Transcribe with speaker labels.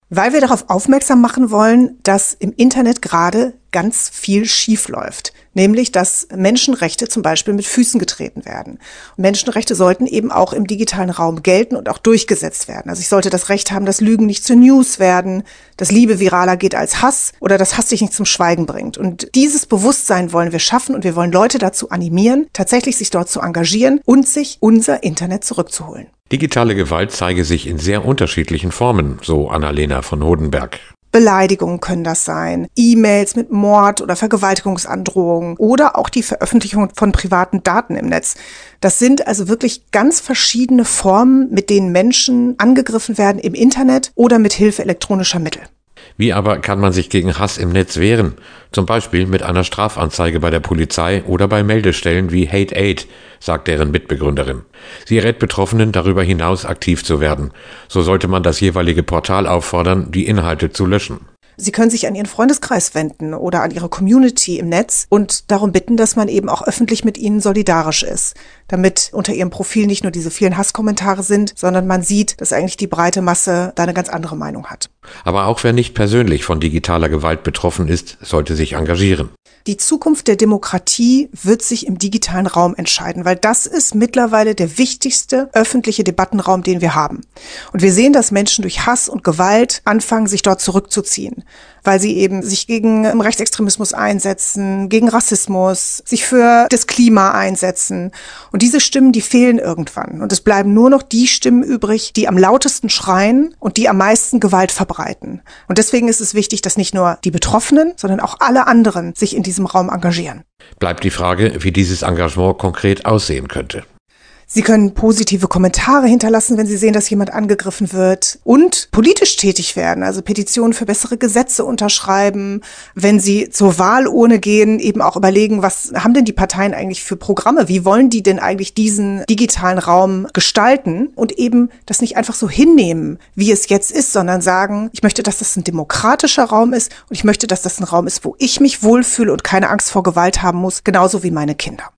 Speaker 1: Weil wir darauf aufmerksam machen wollen, dass im Internet gerade ganz viel schief läuft. Nämlich, dass Menschenrechte zum Beispiel mit Füßen getreten werden. Und Menschenrechte sollten eben auch im digitalen Raum gelten und auch durchgesetzt werden. Also ich sollte das Recht haben, dass Lügen nicht zur News werden, dass Liebe viraler geht als Hass oder dass Hass dich nicht zum Schweigen bringt. Und dieses Bewusstsein wollen wir schaffen und wir wollen Leute dazu animieren, tatsächlich sich dort zu engagieren und sich unser Internet zurückzuholen.
Speaker 2: Digitale Gewalt zeige sich in sehr unterschiedlichen Formen, so Annalena von Hodenberg.
Speaker 1: Beleidigungen können das sein, E-Mails mit Mord- oder Vergewaltigungsandrohungen oder auch die Veröffentlichung von privaten Daten im Netz. Das sind also wirklich ganz verschiedene Formen, mit denen Menschen angegriffen werden im Internet oder mit Hilfe elektronischer Mittel.
Speaker 2: Wie aber kann man sich gegen Hass im Netz wehren? Zum Beispiel mit einer Strafanzeige bei der Polizei oder bei Meldestellen wie Hate Aid, sagt deren Mitbegründerin. Sie rät Betroffenen, darüber hinaus aktiv zu werden. So sollte man das jeweilige Portal auffordern, die Inhalte zu löschen.
Speaker 1: Sie können sich an Ihren Freundeskreis wenden oder an Ihre Community im Netz und darum bitten, dass man eben auch öffentlich mit Ihnen solidarisch ist, damit unter Ihrem Profil nicht nur diese vielen Hasskommentare sind, sondern man sieht, dass eigentlich die breite Masse da eine ganz andere Meinung hat.
Speaker 2: Aber auch wer nicht persönlich von digitaler Gewalt betroffen ist, sollte sich engagieren.
Speaker 1: Die Zukunft der Demokratie wird sich im digitalen Raum entscheiden, weil das ist mittlerweile der wichtigste öffentliche Debattenraum, den wir haben. Und wir sehen, dass Menschen durch Hass und Gewalt anfangen, sich dort zurückzuziehen, weil sie eben sich gegen Rechtsextremismus einsetzen, gegen Rassismus, sich für das Klima einsetzen. Und diese Stimmen, die fehlen irgendwann. Und es bleiben nur noch die Stimmen übrig, die am lautesten schreien und die am meisten Gewalt verbreiten. Und deswegen ist es wichtig, dass nicht nur die Betroffenen, sondern auch alle anderen sich in diesem Raum engagieren.
Speaker 2: Bleibt die Frage, wie dieses Engagement konkret aussehen könnte.
Speaker 1: Sie können positive Kommentare hinterlassen, wenn Sie sehen, dass jemand angegriffen wird und politisch tätig werden, also Petitionen für bessere Gesetze unterschreiben. Wenn Sie zur Wahlurne gehen, eben auch überlegen, was haben denn die Parteien eigentlich für Programme? Wie wollen die denn eigentlich diesen digitalen Raum gestalten? Und eben das nicht einfach so hinnehmen, wie es jetzt ist, sondern sagen, ich möchte, dass das ein demokratischer Raum ist und ich möchte, dass das ein Raum ist, wo ich mich wohlfühle und keine Angst vor Gewalt haben muss, genauso wie meine Kinder.